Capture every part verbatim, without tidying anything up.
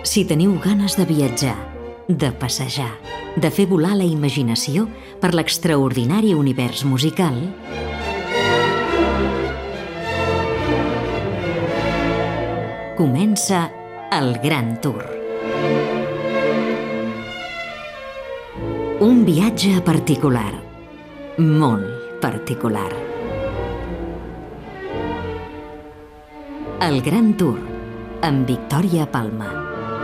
Si teniu ganes de viatjar, de passejar, de fer volar la imaginació per l'extraordinari univers musical, comença el Gran Tour. Un viatge particular, molt particular. El Gran Tour, amb Victòria Palma.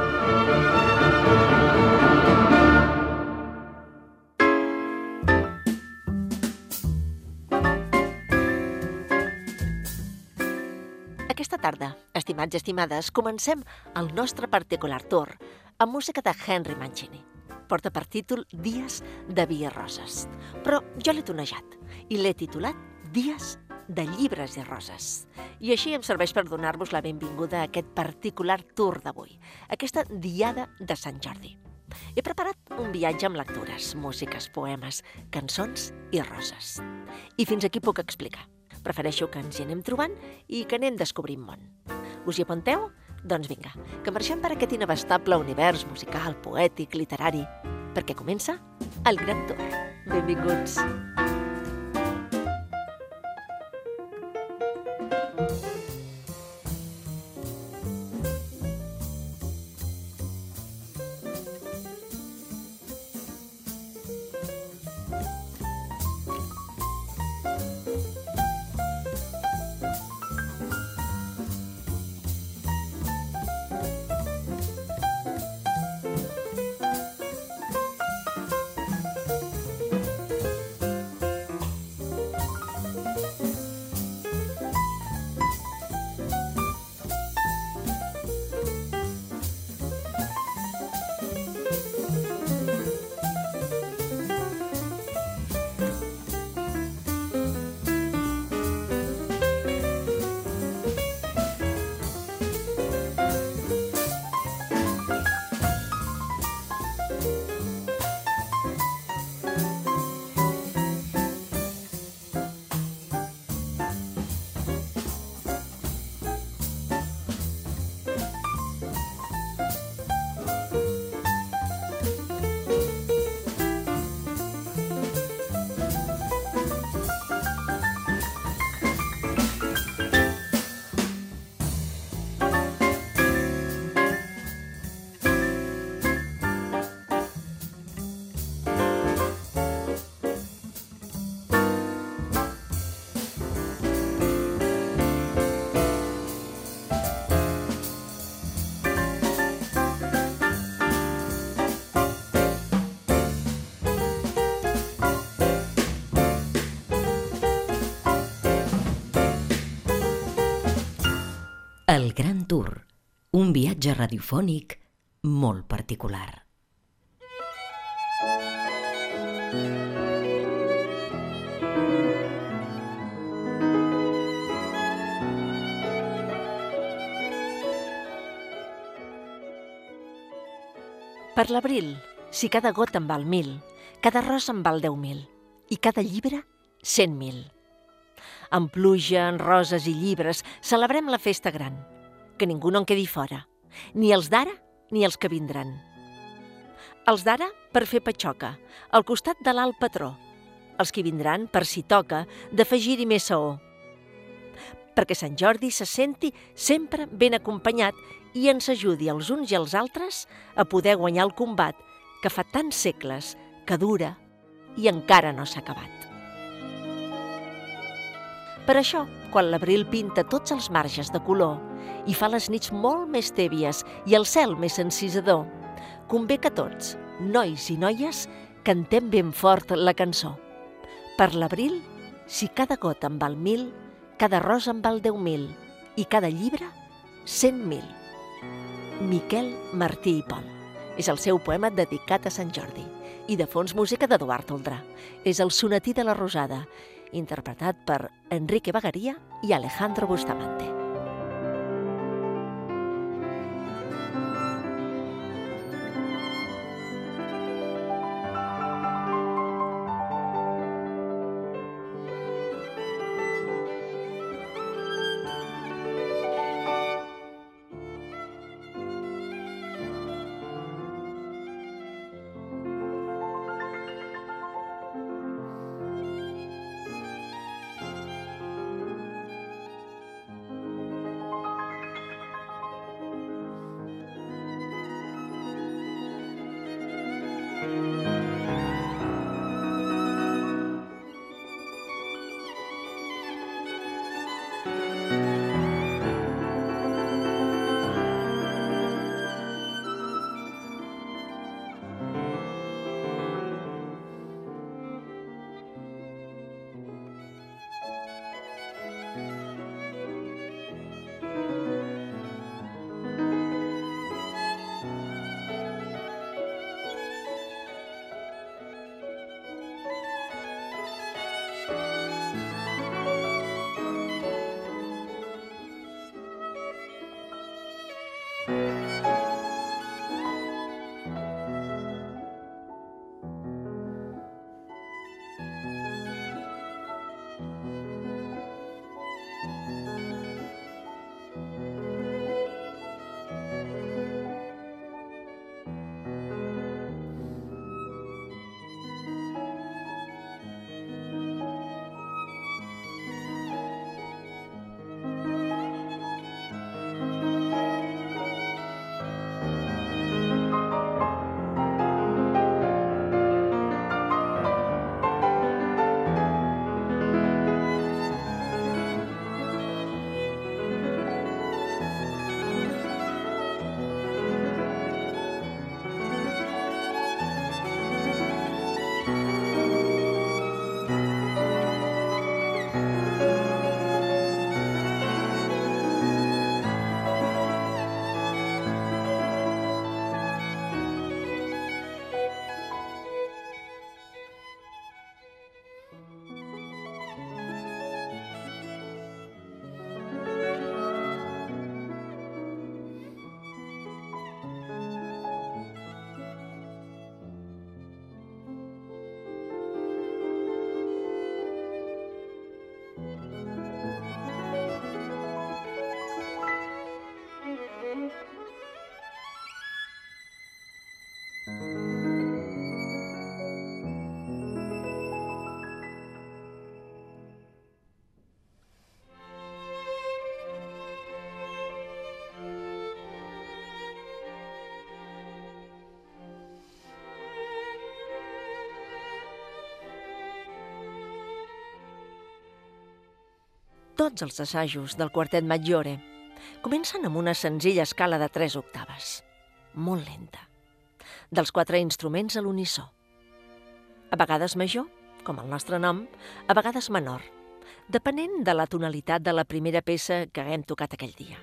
Aquesta tarda, estimats i estimades, comencem el nostre particular tour amb música de Henry Mancini. Porta per títol Dies de vi i roses, però jo l'he tonejat i l'he titulat Dies de llibres i roses. I així em serveix per donar-vos la benvinguda a aquest particular tour d'avui, aquesta diada de Sant Jordi. He preparat un viatge amb lectures, músiques, poemes, cançons i roses. I fins aquí puc explicar. Prefereixo que ens hi anem trobant i que anem descobrint món. Us hi apunteu? Doncs vinga, que marxem per aquest inabastable univers musical, poètic, literari, perquè comença el Gran Tour. Benvinguts! El Gran Tour, un viatge radiofònic molt particular. Per l'abril, si cada gota en val mil, cada rosa en val deu mil i cada llibre cent mil. Amb pluja, en roses i llibres, celebrem la festa gran. Que ningú no en quedi fora, ni els d'ara ni els que vindran. Els d'ara per fer patxoca, al costat de l'alt patró. Els que vindran, per si toca, d'afegir-hi més saó. Perquè Sant Jordi se senti sempre ben acompanyat i ens ajudi els uns i els altres a poder guanyar el combat que fa tants segles que dura i encara no s'ha acabat. Per això, quan l'abril pinta tots els marges de color i fa les nits molt més tèbies i el cel més encisador, convé que tots, nois i noies, cantem ben fort la cançó. Per l'abril, si cada gota en val mil, cada rosa en val deu mil i cada llibre, cent mil. Miquel Martí i Pol. És el seu poema dedicat a Sant Jordi. I de fons música d'Eduard Toldrà. És el sonetí de la Rosada, interpretat per Enrique Bagaria i Alejandro Bustamante. Tots els assajos del quartet Maggiore comencen amb una senzilla escala de tres octaves, molt lenta, dels quatre instruments a l'unisó. A vegades major, com el nostre nom, a vegades menor, depenent de la tonalitat de la primera peça que haguem tocat aquell dia.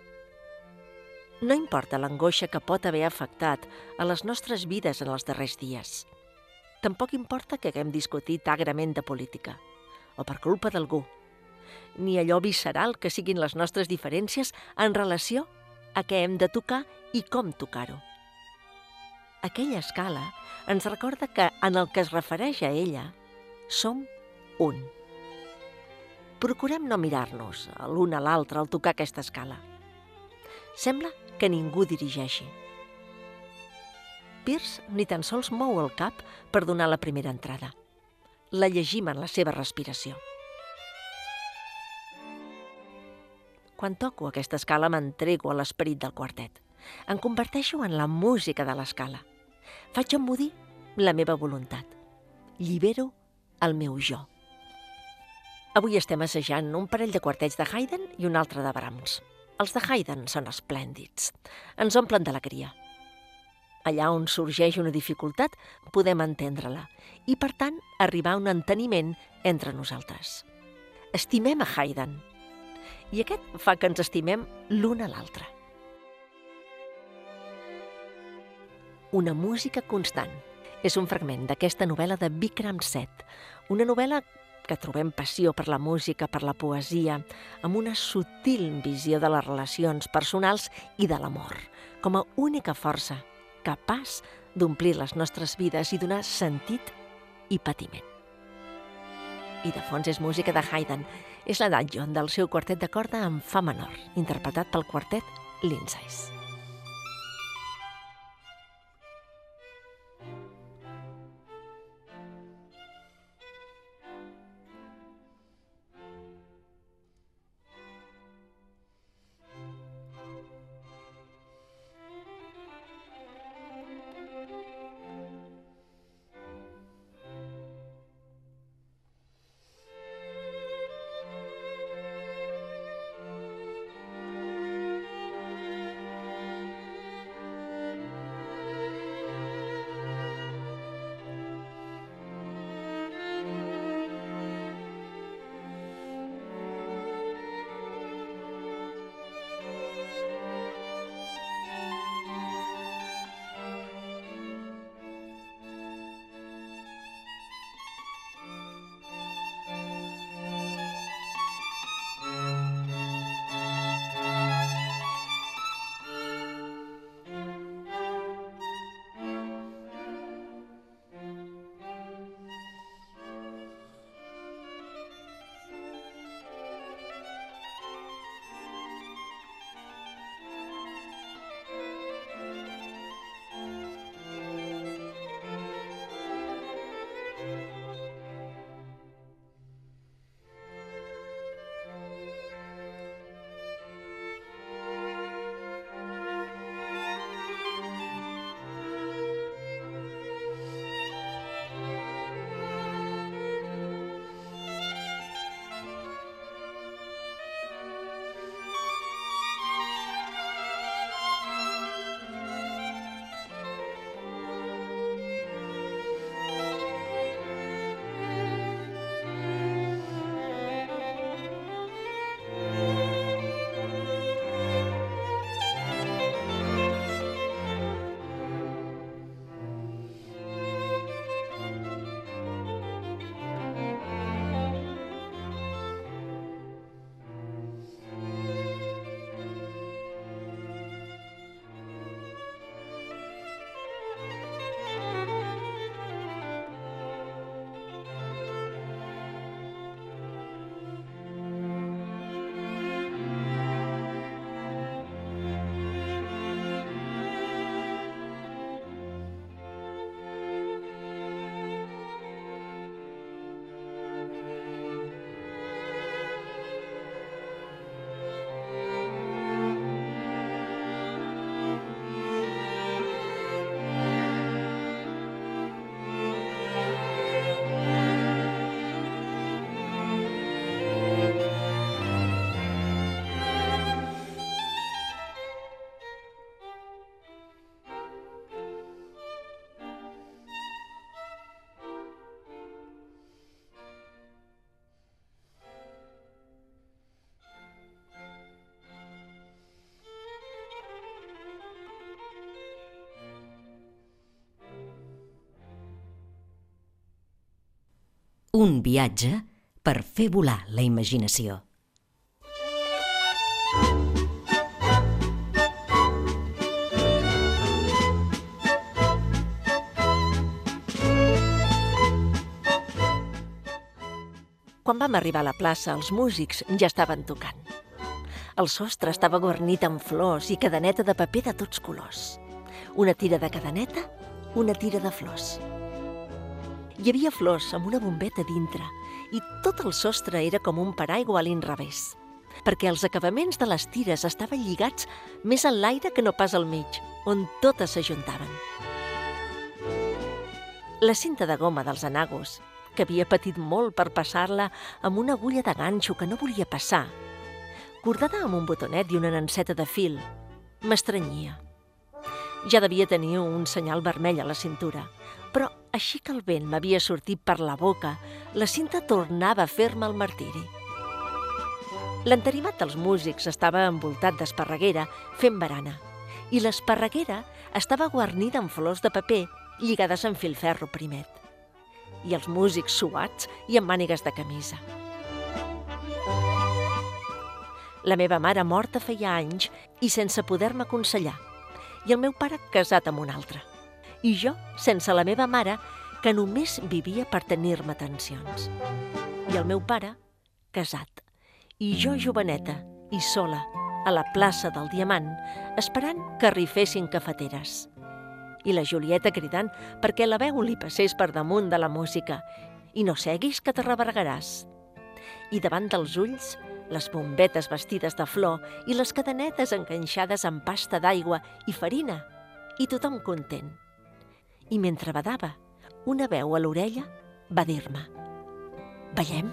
No importa l'angoixa que pot haver afectat a les nostres vides en els darrers dies. Tampoc importa que haguem discutit agrament de política, o per culpa d'algú, ni allò visceral que siguin les nostres diferències en relació a què hem de tocar i com tocar-ho. Aquella escala ens recorda que, en el que es refereix a ella, som un. Procurem no mirar-nos l'un a l'altre al tocar aquesta escala. Sembla que ningú dirigeixi. Pierce ni tan sols mou el cap per donar la primera entrada. La llegim en la seva respiració. Quan toco aquesta escala m'entrego a l'esperit del quartet. Em converteixo en la música de l'escala. Faig emmudir la meva voluntat. Llibero el meu jo. Avui estem assajant un parell de quartets de Haydn i un altre de Brahms. Els de Haydn són esplèndids. Ens omplen d'alegria. Allà on sorgeix una dificultat, podem entendre-la i, per tant, arribar a un enteniment entre nosaltres. Estimem a Haydn. I aquest fa que ens estimem l'un a l'altre. Una música constant. És un fragment d'aquesta novel·la de Vikram Seth, una novel·la que trobem passió per la música, per la poesia, amb una sutil visió de les relacions personals i de l'amor, com a única força capaç d'omplir les nostres vides i donar sentit i patiment. I de fons és música de Haydn. És l'adagio del seu quartet de corda en fa menor, interpretat pel quartet Lindsay. Un viatge per fer volar la imaginació. Quan vam arribar a la plaça, els músics ja estaven tocant. El sostre estava guarnit amb flors i cadeneta de paper de tots colors. Una tira de cadeneta, una tira de flors. Hi havia flors amb una bombeta dintre i tot el sostre era com un paraigua a l'inrevés, perquè els acabaments de les tires estaven lligats més en l'aire que no pas al mig, on totes s'ajuntaven. La cinta de goma dels enagos, que havia patit molt per passar-la amb una agulla de ganxo que no volia passar, cordada amb un botonet i una nanceta de fil, m'estranyia. Ja devia tenir un senyal vermell a la cintura, però així que el vent m'havia sortit per la boca, la cinta tornava a fer-me el martiri. L'entarimat dels músics estava envoltat d'esparreguera fent barana, i l'esparreguera estava guarnida amb flors de paper lligades amb filferro primet, i els músics suats i amb mànigues de camisa. La meva mare morta feia anys i sense poder-me aconsellar, i el meu pare casat amb un altre. I jo sense la meva mare, que només vivia per tenir-me atencions. I el meu pare casat, i jo joveneta i sola a la plaça del Diamant, esperant que arribessin cafeteres. I la Julieta cridant perquè la veu li passés per damunt de la música i no seguis que te rebergaràs. I davant dels ulls, les bombetes vestides de flor i les cadenetes enganxades amb pasta d'aigua i farina, i tothom content. I mentre badava, una veu a l'orella va dir-me: «Ballem?»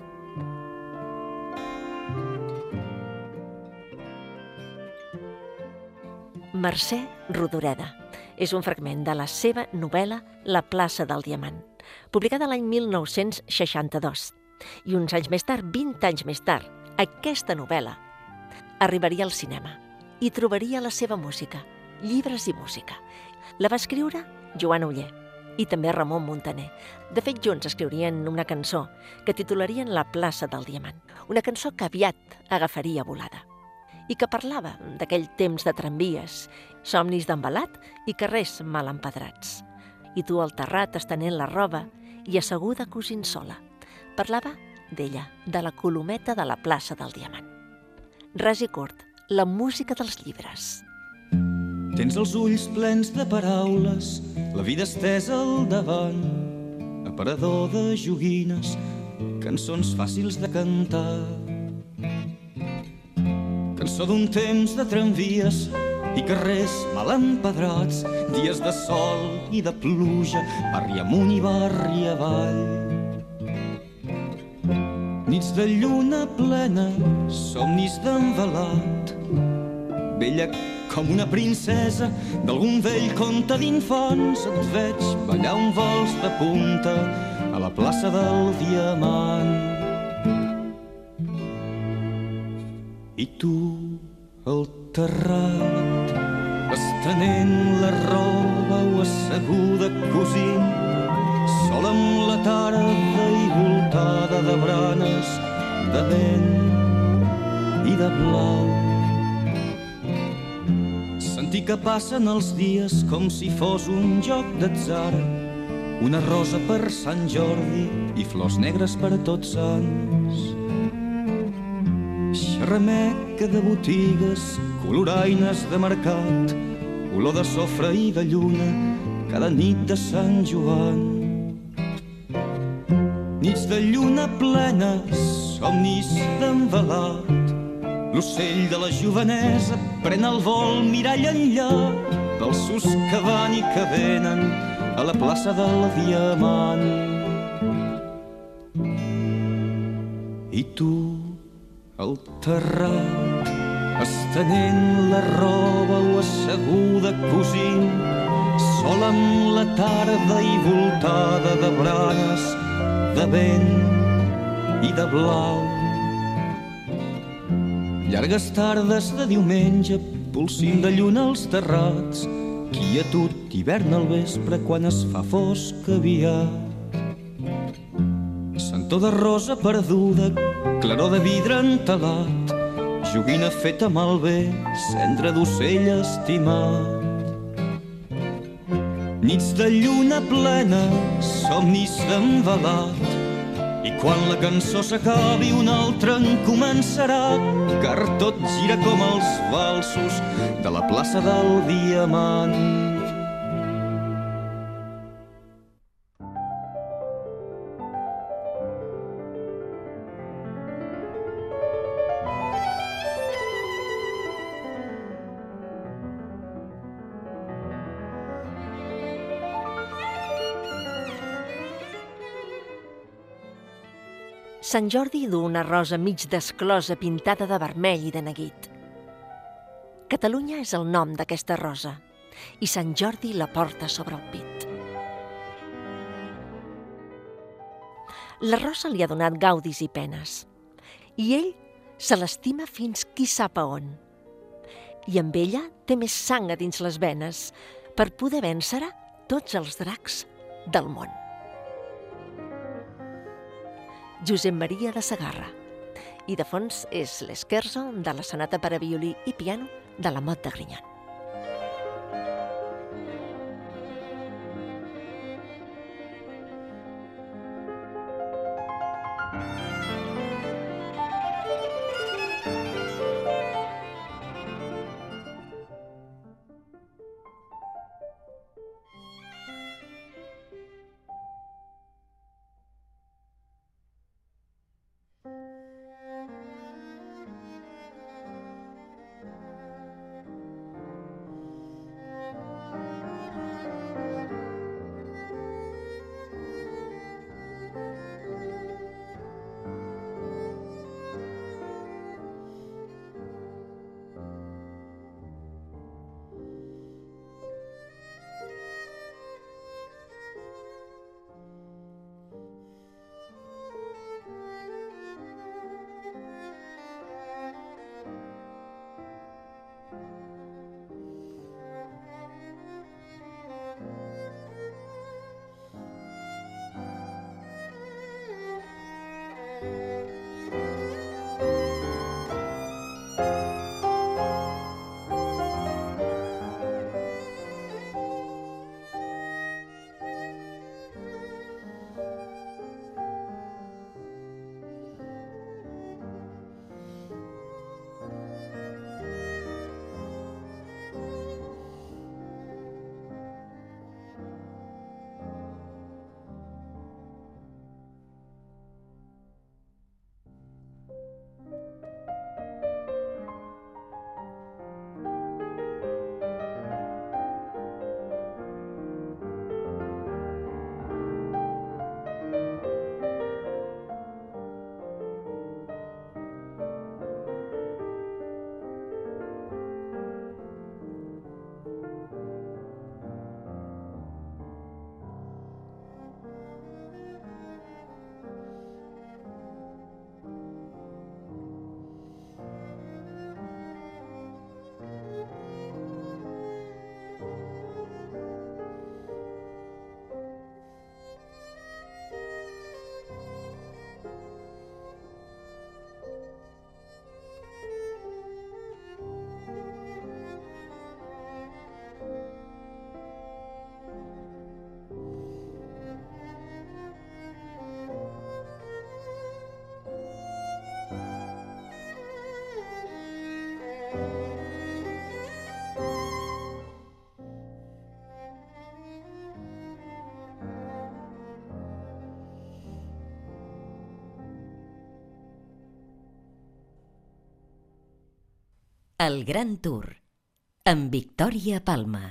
Mercè Rodoreda. És un fragment de la seva novel·la La plaça del Diamant, publicada l'any mil nou-cents seixanta-dos. I uns anys més tard, vint anys més tard, aquesta novel·la arribaria al cinema i trobaria la seva música, llibres i música. La va escriure Joan Oller i també Ramon Muntaner. De fet, junts escriurien una cançó que titularien La plaça del Diamant, una cançó que aviat agafaria volada i que parlava d'aquell temps de tramvies, somnis d'embalat i carrers mal empedrats. I tu al terrat estenent la roba i asseguda cosint sola. Parlava d'ella, de la colometa de la plaça del Diamant. Ras i curt, la música dels llibres. Tens els ulls plens de paraules, la vida estesa al davant, aparador de joguines, cançons fàcils de cantar. Cançó d'un temps de tramvies i carrers mal empedrats, dies de sol i de pluja, barri amunt i barri avall. Nits de lluna plena, somnis d'envelat, bella com una princesa d'algun vell conte d'infants, et veig ballar un vals de punta a la plaça del Diamant. I tu, al terrat, estenent la roba o asseguda cosint, sol amb la tarda i voltada de branes, de vent i de blau. Sentir que passen els dies com si fos un joc d'atzar, una rosa per Sant Jordi i flors negres per Tots Sants. Xerrameca de botigues, coloraines de mercat, olor de sofre i de lluna cada nit de Sant Joan. Nits de lluna plena, somnis d'envelat, l'ocell de la jovenesa pren el vol mirall enllà dels sus que van i que venen a la plaça del Diamant. I tu, al terrat, estenent la roba o asseguda cosint, sol amb la tarda i voltada de branes, de vent i de blau. Llargues tardes de diumenge, polsim de lluna als terrats, quietud hivern al vespre quan es fa fosc aviat. bastó de rosa perduda, claror de vidre entelat, joguina feta malbé, cendra d'ocell estimat. Nits de lluna plena, somnis d'envelat, i quan la cançó s'acabi una altra en començarà, car tot gira com els valsos de la plaça del Diamant. Sant Jordi du una rosa mig desclosa pintada de vermell i de neguit. Catalunya és el nom d'aquesta rosa i Sant Jordi la porta sobre el pit. La rosa li ha donat gaudis i penes i ell se l'estima fins qui sap a on. I amb ella té més sang a dins les venes per poder vèncer tots els dracs del món. Josep Maria de Segarra. I de fons és l'Scherzo de la sonata per a violí i piano de la Mot de Grignon. El Gran Tour, amb Victòria Palma.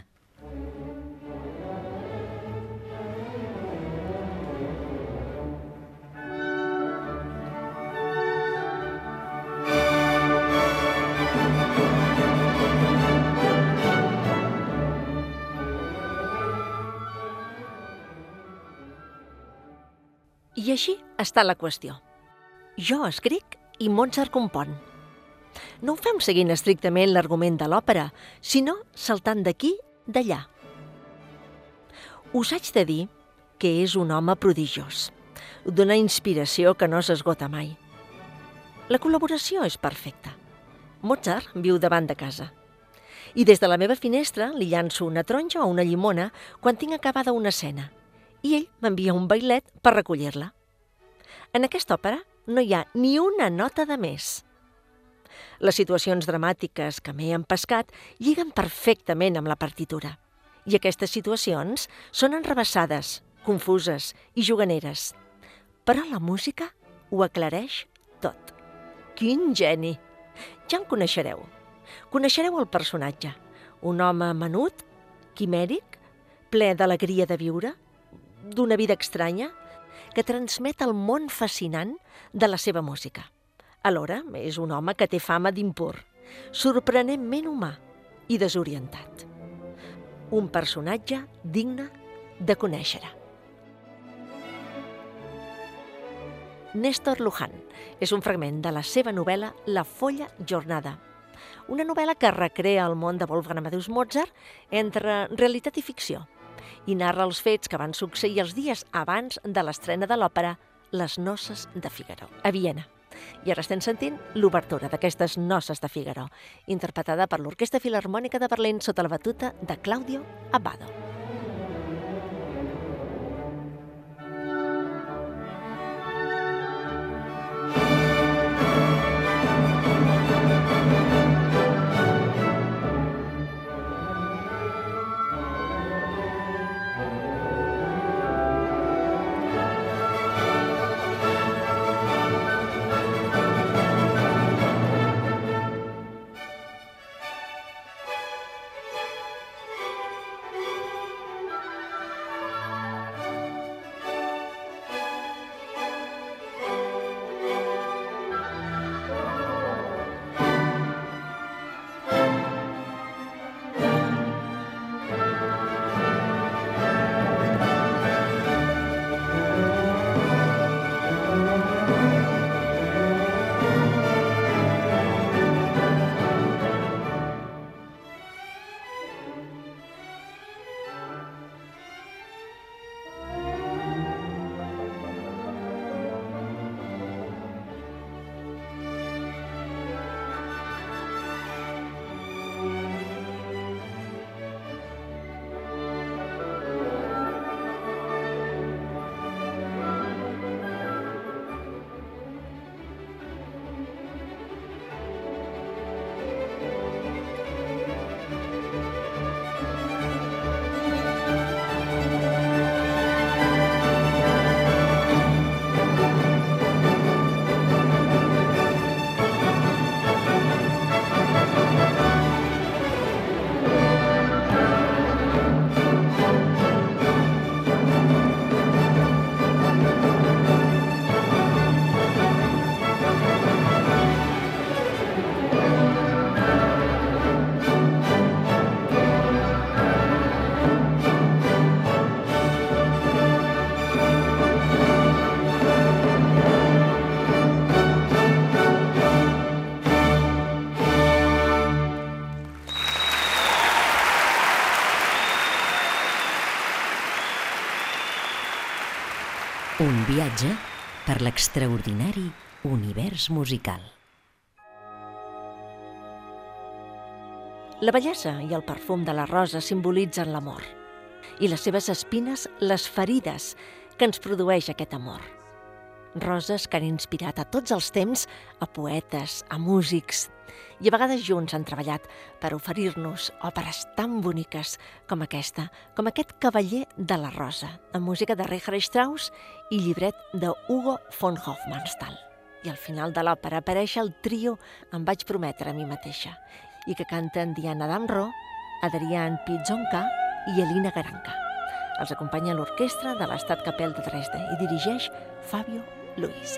I així està la qüestió. Jo escric i Mozart compon. No ho fem seguint estrictament l'argument de l'òpera, sinó saltant d'aquí, d'allà. Us haig de dir que és un home prodigiós. d'una inspiració que no s'esgota mai. La col·laboració és perfecta. Mozart viu davant de casa. I des de la meva finestra li llanço una taronja o una llimona quan tinc acabada una escena. I ell m'envia un bailet per recollir-la. En aquesta òpera no hi ha ni una nota de més. Les situacions dramàtiques que m'he empescat lliguen perfectament amb la partitura. I aquestes situacions són enrevessades, confuses i juganeres. Però la música ho aclareix tot. Quin geni! Ja em coneixereu. Coneixereu el personatge. Un home menut, quimèric, ple d'alegria de viure, d'una vida estranya, que transmet el món fascinant de la seva música. Alhora, és un home que té fama d'impur, sorprenentment humà i desorientat. Un personatge digne de conèixer. Néstor Luján és un fragment de la seva novel·la La Folla Jornada, una novel·la que recrea el món de Wolfgang Amadeus Mozart entre realitat i ficció i narra els fets que van succeir els dies abans de l'estrena de l'òpera Les Noces de Figaro, a Viena. I ara estem sentint l'obertura d'aquestes Noces de Figaro, interpretada per l'Orquestra Filharmònica de Berlín sota la batuta de Claudio Abbado. Un viatge per l'extraordinari univers musical. La bellesa i el perfum de la rosa simbolitzen l'amor i les seves espines les ferides que ens produeix aquest amor. Roses que han inspirat a tots els temps a poetes, a músics, i a vegades junts han treballat per oferir-nos òperes tan boniques com aquesta, com aquest Cavaller de la Rosa, amb música de Richard Strauss i llibret de Hugo von Hofmannsthal. I al final de l'òpera apareix el trio Em vaig prometre a mi mateixa, i que canten Diana Damrau, Adrian Pizonka i Elina Garanca. Els acompanya l'orquestra de l'Staatskapelle de Dresde i dirigeix Fabio Luisi.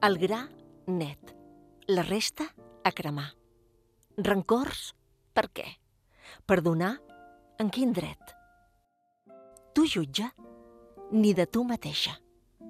El gra, net. La resta, a cremar. Rancors, per què? Perdonar, en quin dret? Tu jutja, ni de tu mateixa.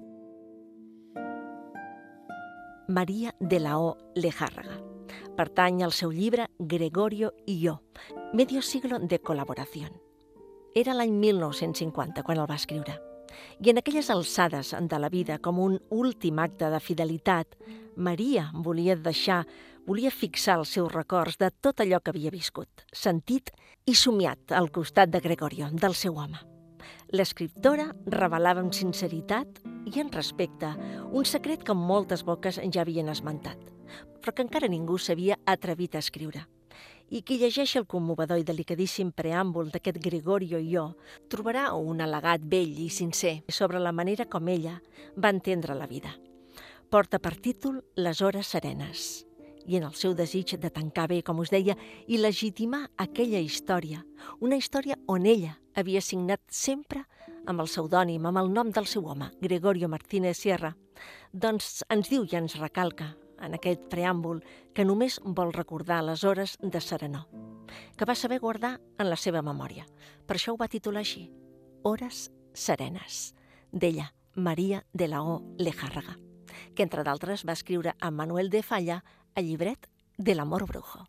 Maria de la O. Lejárraga. Pertany al seu llibre Gregorio y yo, medio siglo de colaboración. Era l'any mil nou-cents cinquanta quan el va escriure. I en aquelles alçades de la vida, com un últim acte de fidelitat, Maria volia deixar, volia fixar els seus records de tot allò que havia viscut, sentit i somiat al costat de Gregorio, del seu home. L'escriptora revelava amb sinceritat i en respecte un secret que moltes boques ja havien esmentat, però que encara ningú s'havia atrevit a escriure. I qui llegeixi el commovedor i delicadíssim preàmbul d'aquest Gregorio i jo trobarà un al·legat vell i sincer sobre la manera com ella va entendre la vida. Porta per títol Les hores serenes, i en el seu desig de tancar bé, com us deia, i legitimar aquella història, una història on ella havia signat sempre amb el pseudònim, amb el nom del seu home, Gregorio Martínez Sierra, doncs ens diu i ens recalca en aquest preàmbul que només vol recordar les hores de serenor, que va saber guardar en la seva memòria. Per això ho va titular així, Hores serenes, d'ella, Maria de la O. Lejárraga, que entre d'altres va escriure a Manuel de Falla el llibret de l'amor brujo.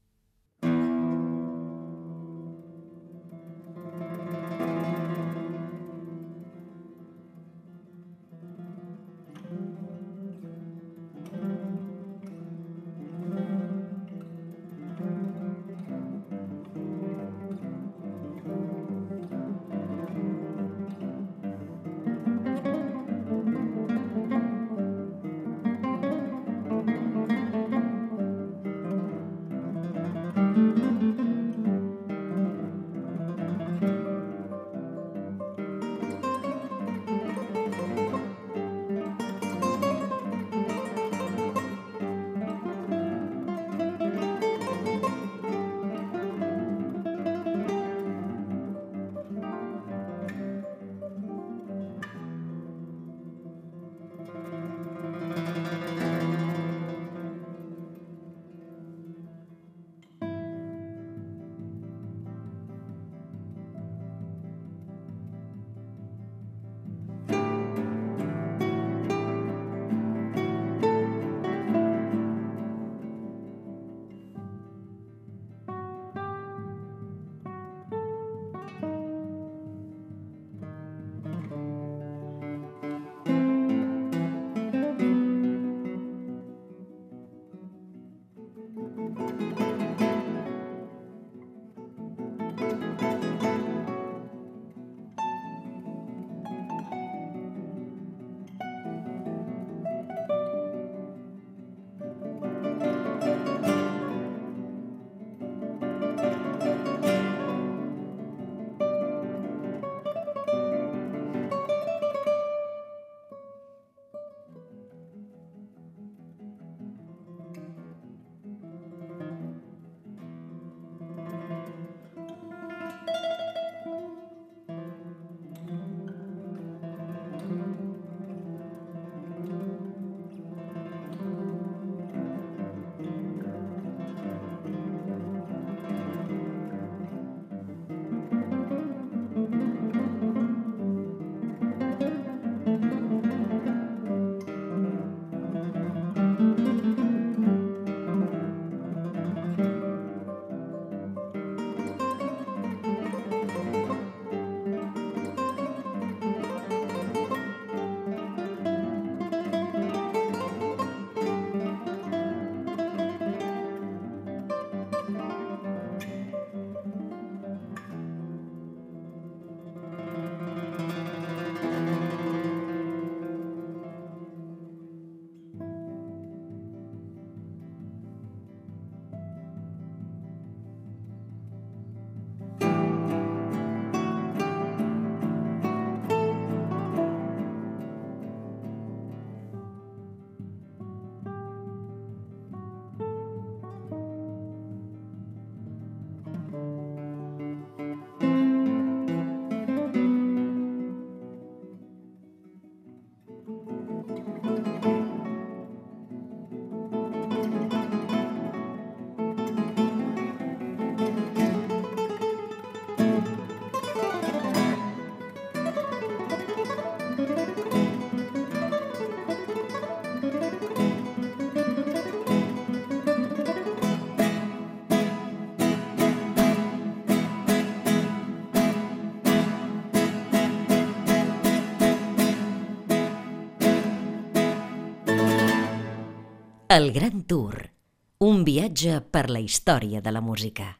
El Gran Tour, un viatge per la història de la música.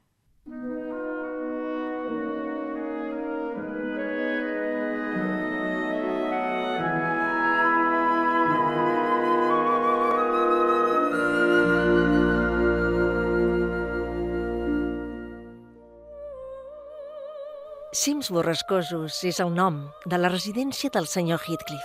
Cims Borrascosos és el nom de la residència del senyor Heathcliff.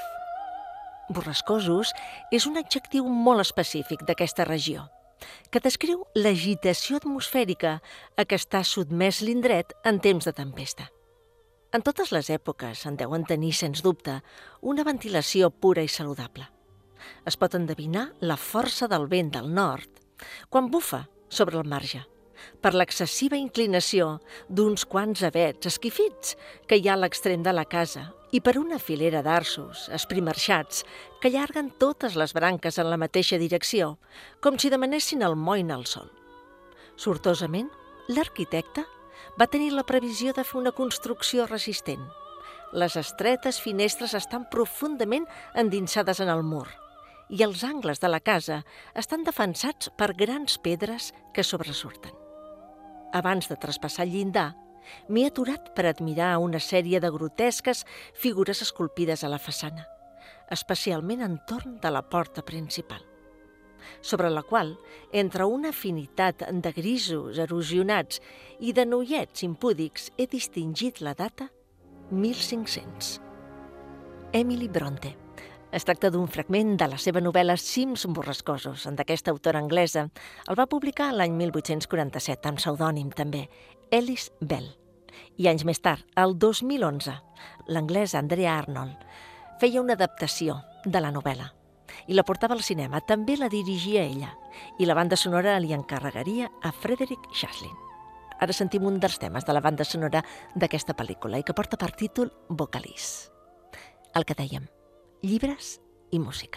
Borrascosos és un adjectiu molt específic d'aquesta regió, que descriu l'agitació atmosfèrica a què està sotmès l'indret en temps de tempesta. En totes les èpoques en deuen tenir, sens dubte, una ventilació pura i saludable. Es pot endevinar la força del vent del nord quan bufa sobre el marge, per l'excessiva inclinació d'uns quants avets esquifits que hi ha a l'extrem de la casa i per una filera d'arços esprimerxats que allarguen totes les branques en la mateixa direcció, com si demanessin el moin al sol. Sortosament, l'arquitecte va tenir la previsió de fer una construcció resistent. Les estretes finestres estan profundament endinsades en el mur i els angles de la casa estan defensats per grans pedres que sobresurten. Abans de traspassar el llindar, m'he aturat per admirar una sèrie de grotesques figures esculpides a la façana, especialment entorn de la porta principal, sobre la qual, entre una afinitat de grisos erosionats i de noiets impúdics, he distingit la data mil cinc-cents. Emily Bronte. Es tracta d'un fragment de la seva novel·la Cims Borrascosos, d'aquesta autora anglesa. El va publicar l'any mil vuit-cents quaranta-set, amb pseudònim també, Alice Bell. I anys més tard, el dos mil onze, l'anglesa Andrea Arnold feia una adaptació de la novel·la i la portava al cinema. També la dirigia ella i la banda sonora li encarregaria a Frederick Chaslin. Ara sentim un dels temes de la banda sonora d'aquesta pel·lícula i que porta per títol Vocalís. El que dèiem, llibres i música.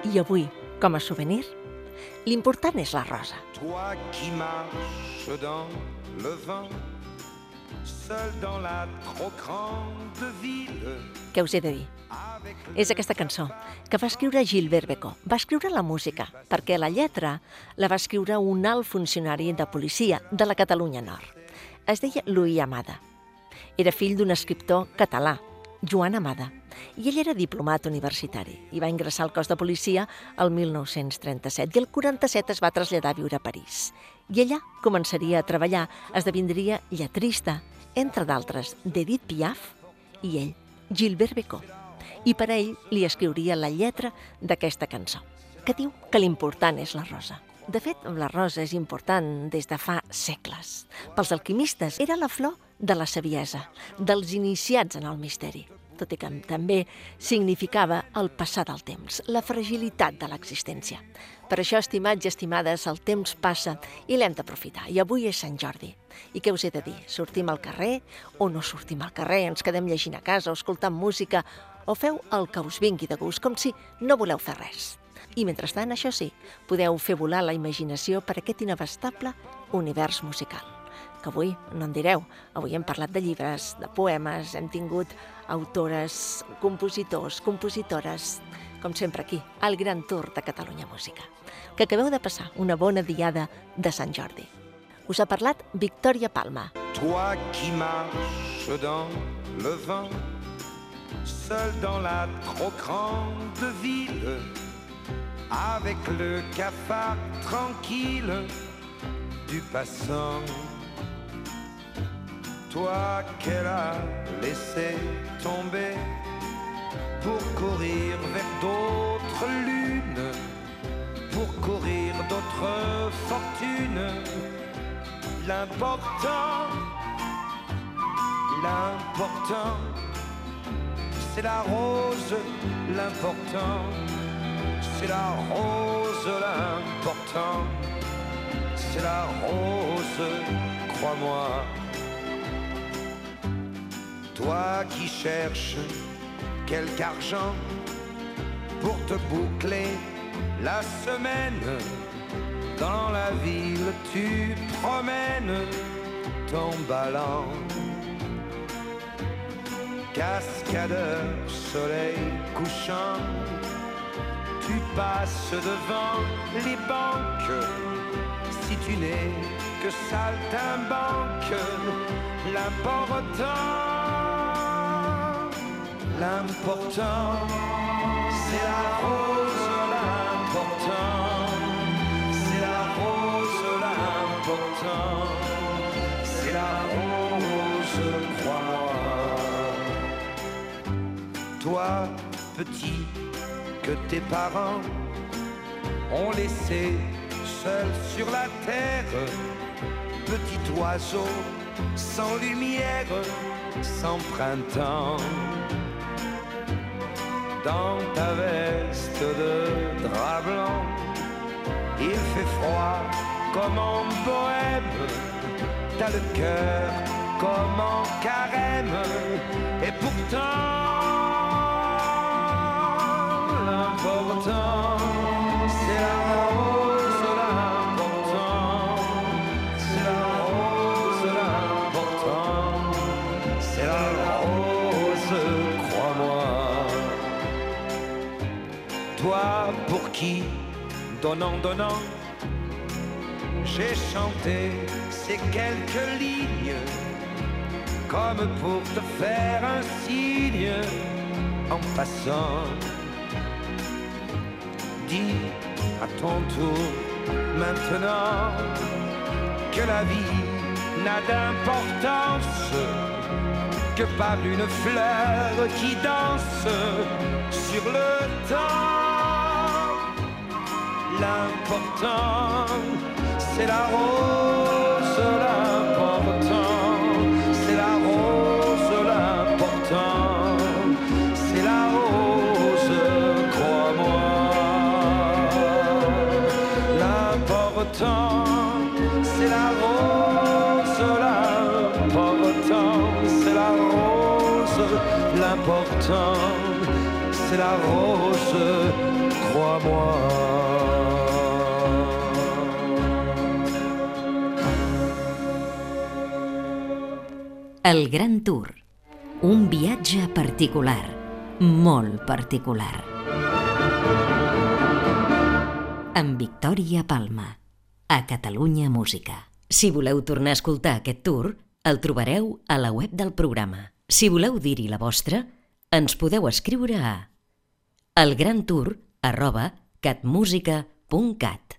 I avui, com a souvenir, l'important és la rosa. Toi qui marches dans le vent, seul dans la trop grande ville. Què us he de dir? És aquesta cançó que va escriure Gilbert Bécaud. Va escriure la música perquè la lletra la va escriure un alt funcionari de policia de la Catalunya Nord. Es deia Louis Amada. Era fill d'un escriptor català, Joan Amada, i ell era diplomat universitari i va ingressar al cos de policia el mil nou-cents trenta-set i el quaranta-set es va traslladar a viure a París. I allà començaria a treballar, esdevindria lletrista, entre d'altres, d'Edith Piaf i ell, Gilbert Bécaud. I per a ell li escriuria la lletra d'aquesta cançó, que diu que l'important és la rosa. De fet, la rosa és important des de fa segles. Pels alquimistes era la flor de la saviesa, dels iniciats en el misteri, tot i que també significava el passar del temps, la fragilitat de l'existència. Per això, estimats i estimades, el temps passa i l'hem d'aprofitar. I avui és Sant Jordi. I què us he de dir? Sortim al carrer o no sortim al carrer? Ens quedem llegint a casa o escoltant música? O feu el que us vingui de gust, com si no voleu fer res. I mentrestant, això sí, podeu fer volar la imaginació per aquest inabastable univers musical. Que avui no en direu, avui hem parlat de llibres, de poemes, hem tingut autores, compositors, compositores, com sempre aquí, al Gran Tour de Catalunya Música. Que acabeu de passar una bona diada de Sant Jordi. Us ha parlat Victòria Palma. Toi qui marches dans le vent, seul dans la trop grande ville, avec le cafard tranquille du passant. Toi qu'elle a laissé tomber pour courir vers d'autres lunes, pour courir d'autres fortunes. L'important, l'important, c'est la rose, l'important, c'est la rose, l'important, c'est la rose, crois-moi. Toi qui cherches quelque argent pour te boucler la semaine, dans la ville tu promènes ton ballon. Cascadeur, soleil couchant, tu passes devant les banques. Si tu n'es que saltimbanque, l'important, l'important, c'est la rose, l'important, c'est la rose, l'important, c'est la rose, crois-moi. Toi, petit, que tes parents ont laissé seul sur la terre, petit oiseau sans lumière, sans printemps. Dans ta veste de drap blanc, il fait froid comme en bohème, t'as le cœur comme en carême, et pourtant l'important, c'est la rose, l'important, c'est la rose, l'important, c'est la rose, crois-moi. Toi pour qui, donnant, donnant, j'ai chanté ces quelques lignes, comme pour te faire un signe en passant. Dis à ton tour maintenant que la vie n'a d'importance que par une fleur qui danse sur le temps. L'important, c'est la rose, l'important, c'est la rose, l'important, c'est la rose, crois-moi. L'important, c'est la rose, l'important, c'est la rose, l'important, c'est la rose, crois-moi. El Gran Tour. Un viatge particular, molt particular. Amb Victòria Palma, a Catalunya Música. Si voleu tornar a escoltar aquest tour, el trobareu a la web del programa. Si voleu dir-hi la vostra, ens podeu escriure a elgrantour arroba catmusica punt cat.